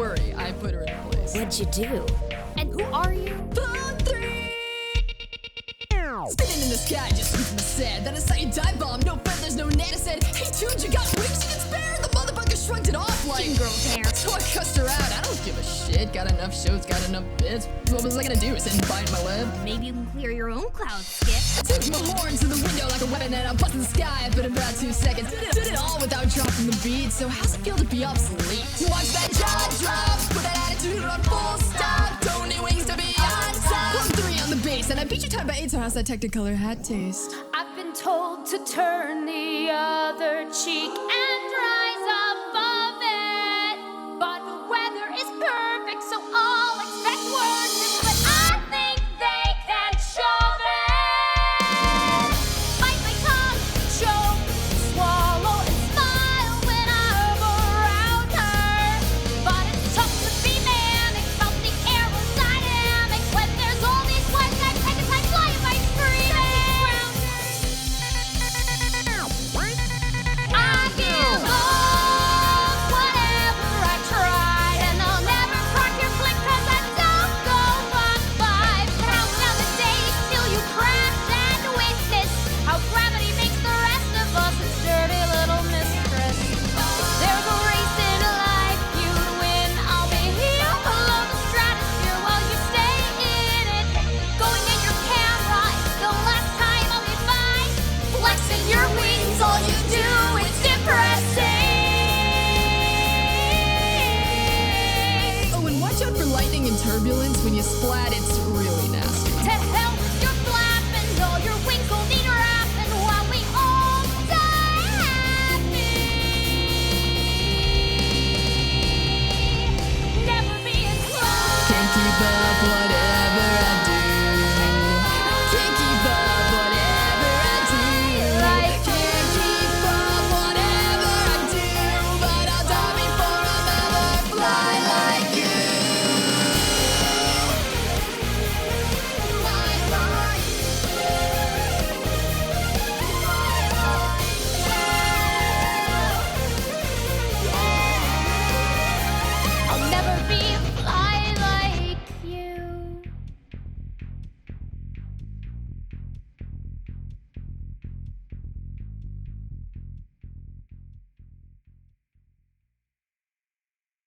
worry, I put her in place. What'd you do? And who are you? Phone 3! Spinning in the sky, just with my sad. Then I saw you dive bomb, no feathers, no net. I said, hey, dude, you got wings you can spare? The motherfucker shrugged it off like Girl's hair. So I cussed her out. I don't give a shit. Got enough shows, got enough bits. What was I gonna do? Sit and bite my lip? Maybe you can clear your own cloud, Skip. I took my horns to the window like a weapon and I'm busting the sky for about 2 seconds. Did it all without dropping the beat. So how's it feel to be obsolete? Watch that jaw drop, put that attitude on full stop. Don't need wings to be on top. Plug 3 on the bass, and I beat you tied by 8. So how's that Technicolor hat taste? I've been told to turn the other cheek and rise above it. But the weather is perfect, so I'll expect worse. But I think they can shove it. Bite my tongue, choke, swallow, and smile when I'm around her. But it's tough to be manic about the aerodynamics when there's all these flights that take a time flying by screaming. I give up whatever I tried, and I'll never crack your flick 'cause I don't go Mach 5. Count down the days till you crash and witness how gravity makes the rest of us its dirty little mistress. There's a race in life you win. I'll be here below the stratosphere while you stay in it. Going at your camera is the last time I'll be fine. Flexing your wings, all you do is depressing. Oh, and watch out for lightning and turbulence. When you splat, it's really